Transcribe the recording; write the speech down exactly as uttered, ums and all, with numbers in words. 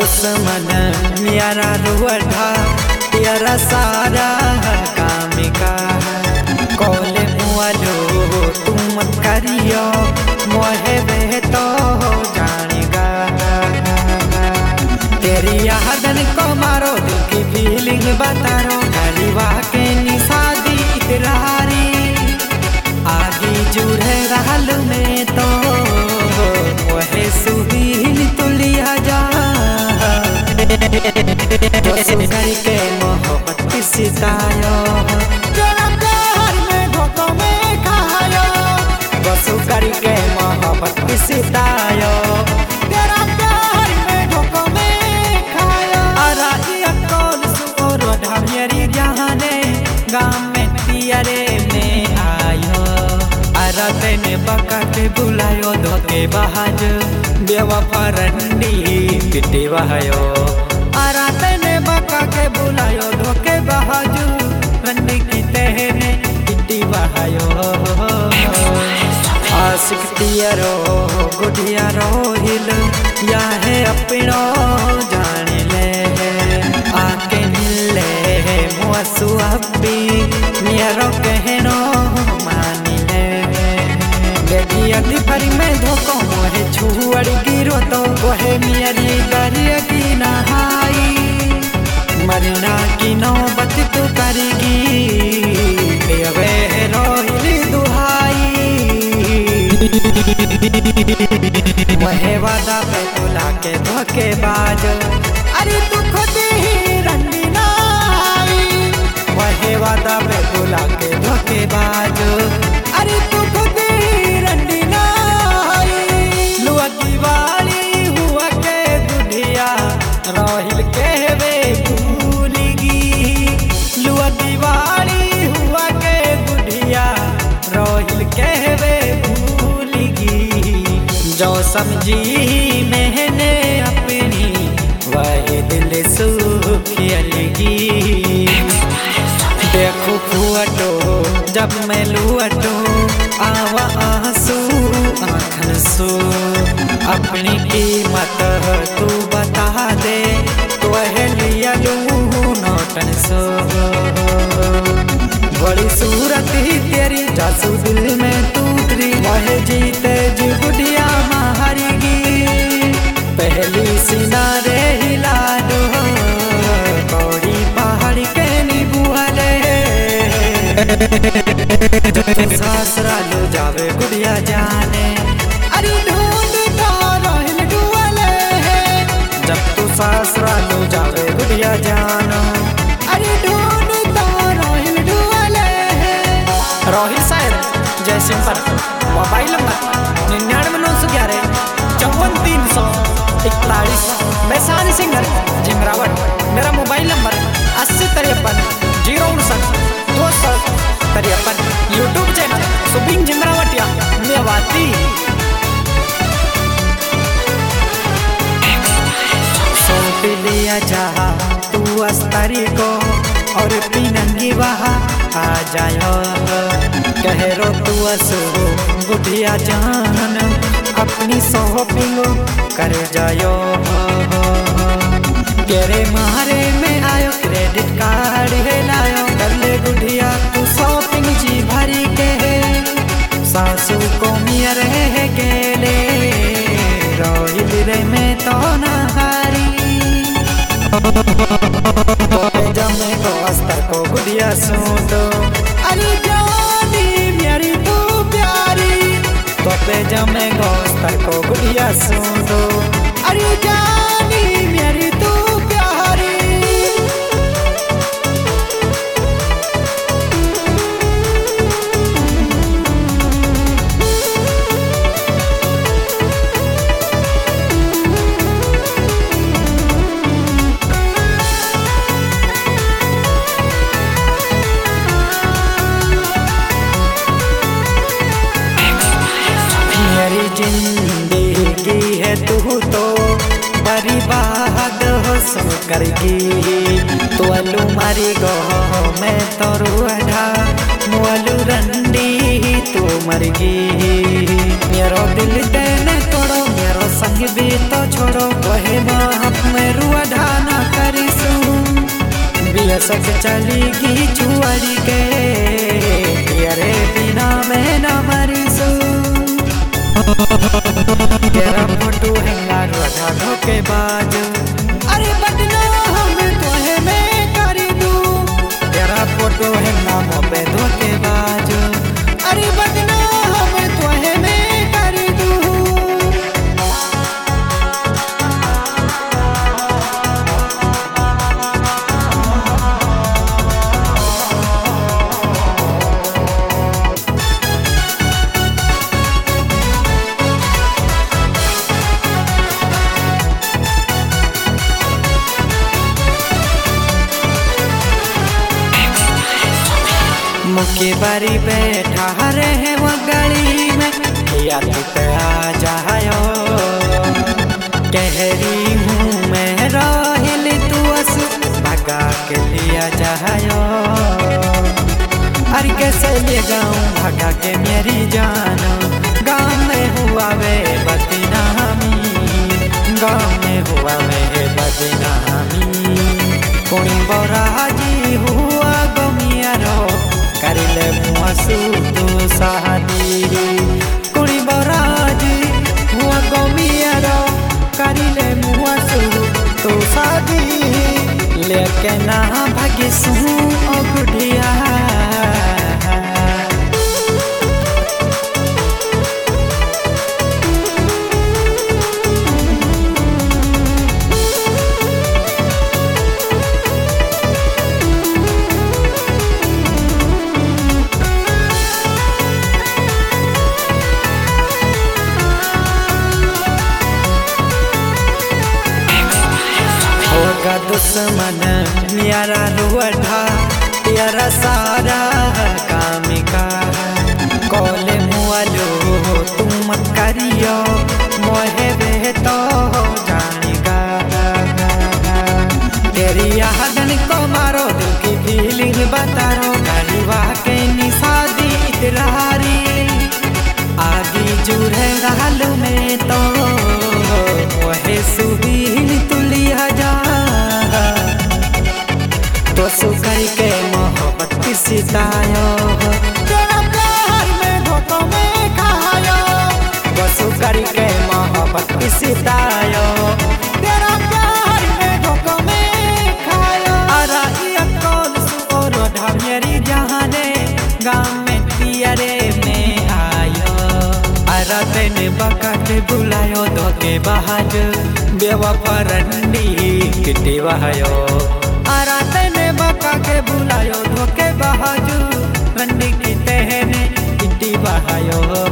दुश्मन मेरा रुआ तेरा सारा काम का कोले मुआलो तुम मत करियो मोहे वे तो जानेगा तेरी यादन को मारो दिल की फीलिंग बतारो गरीबा के निशादी इकरारी आगे जुड़े रहल में तो वहे सुहीन तुलिया जा सुगर के मोहब्बत की सितायो तेरा प्यार में धोखा में खायो सुगर के मोहब्बत की सितायो तेरा प्यार में धोखा में खायो अराजिया कौन सुर ढामेरी जहाने गाँव में तियरे में आयो अराते ने बका के बुलायो धोखे बहाज बेवफा रंडी पिटे बहायो अराते ने बका के बुलायो धोखे बहाज रंडी की तहने पिटी बहायो आशिक तियरो गुडियारो हिल या है अपनो जान ले आके मिले मुआसु अब्बी मेरो कहनो अगली भरी में धोखो मोहे छुअड़ गिरो तो वहे मेरी दरिया की नहाई मरना की नौबत तो करेगी वे रोहिली दुहाई वहे वादा पे तुला के धोखे बाज अरे तू खुद ही रंडी नाई वहे वादा पे तुला के धोखे बाज अरे तू खुद रोहिल कहवे भूलगी लुआ दीवारी हुआ के बुढ़िया रोहिल कहवे भूलगी जो समझी मैंने अपनी वह दिल सुखियलगी देखो फुअटो जब मैं लुअटो आवा आंसू आँखन सो अपनी कीमत तू बता दे तो लिया लू नोटन सो बड़ी सूरत ही तेरी जासू दिल में तूतरी वह जीते जी बुढ़िया मारेगी पहली सिनारे हिला दो कौड़ी पहाड़ के निबुआले सासरा लो जावे गुड़िया जाने अरे ढूंढता रोहिल डुआले जब तू सासरा लो जावे गुड़िया जानो अरे ढूंढता रोहिल डुआले रोहिल साहब जय सिंपल मोबाइल नंबर निन्यानवे नौ सौ ग्यारह चौवन तीन सौ इकतालीस वैशाली सिंगर झिमरावट मेरा मोबाइल नंबर अस्सी तिरपन जीरो उनसठ दो सौ तिरपन यूट्यूब चैनल सुबिंग झिमरावटिया मेवाती सौंप लिया जहा तू अस्तरी को और पिनंगी वहा आ जायो कहरो तू असो बुढ़िया जान अपनी शॉपिंग कर जायो तेरे मारे में आयो क्रेडिट कार्ड है लायो कर ले बुढ़िया तू शॉपिंग जी भरी के सासू को मिया रहे गेले रोहिल रे में तो नहारी जमे को अस्तर को गुड़िया सूटो अरे जानी मेरी तू प्यारी तो पे जमे को अस्तर को गुड़िया सूटो अरे जानी मेरी तू प्यारी जिंदगी है तू तो बड़ी बात हो सो करगी तो अलू मारी गो मैं तो रुआ मोलू रंडी तू मरगी मेरो दिल तेने तोड़ो मेरो संग भी तो छोड़ो कहे बाप में रुआ ढाना करिसू बियसक चलीगी छुअरी के तेरे बिना मैं न मरिसू तेरा फोटो हैंगा रोधा धोके बाज अरे बदना हम तोहे मैं कर दूं तेरा फोटो हैंगा मोपे धोके बाज अरे बदना हम तोहे मैं कर दूं मुके बारी बैठा रहे वो गली में या तू आ जायो कहरी हूँ मैं राहिल तू अस भगा के लिया जायो अरे कैसे ले जाऊँ भगा के मेरी जान गाँव में हुआ वे बदनामी गाँव में हुआ वे बदनामी कोई बोराजी हुआ गमिया रो करिले मुआसू तो शादी कुड़ी बराजी हुआ गमियारो करिले मुआसू तो शादी लेके ना भागिसू ओ गुड़िया दुश्मन मेरा रुआ तेरा सारा काम का कॉले मुआलो तुम मत करियो मोहे वे तो जानेगा तेरी यादन को मारो दिल की फीलिंग बतारो गरीबा के निशादी इतरारी आगे जुड़े रहलू में तो वहे सुबीन तुलिया जा तो सुकर के मोहब्बत की सितायो तेरा प्यार में धोखों में खायो तो सुकर के मोहब्बत की सितायो तेरा प्यार में धोखों में खायो अरा ये कौन सु और ढमेरी जहाने गाँव में तियरे में आयो अरा तेने बका के बुलायो धोखे बहाज बेवफा रंडी किटी बहायो अरा तेने बका के बुलायो धोखे बहाजू रंडी की तेने किटी बहायो।